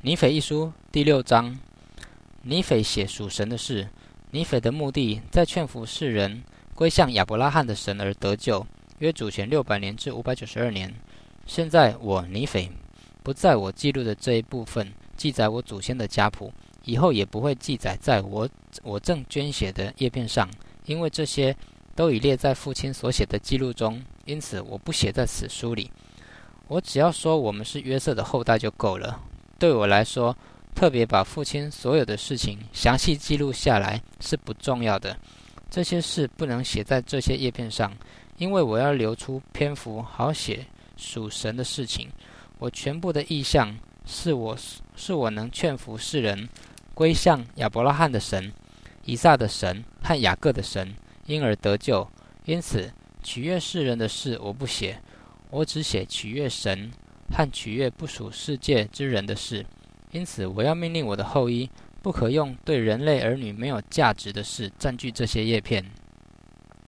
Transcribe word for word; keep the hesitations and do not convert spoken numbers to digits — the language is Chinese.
尼腓一书第六章，尼腓写属神的事。尼腓的目的在劝服世人归向亚伯拉罕的神而得救，约主前六百年至五百九十二年。现在我尼腓不在我记录的这一部分记载我祖先的家谱，以后也不会记载在我我正捐写的叶片上，因为这些都已列在父亲所写的记录中，因此我不写在此书里。我只要说我们是约瑟的后代就够了。对我来说，特别把父亲所有的事情详细记录下来是不重要的。这些事不能写在这些叶片上，因为我要留出篇幅好写属神的事情。我全部的意向是我是我能劝服世人归向亚伯拉罕的神、以撒的神和雅各的神，因而得救。因此取悦世人的事我不写，我只写取悦神和取悦不属世界之人的事。因此我要命令我的后裔不可用对人类儿女没有价值的事占据这些叶片。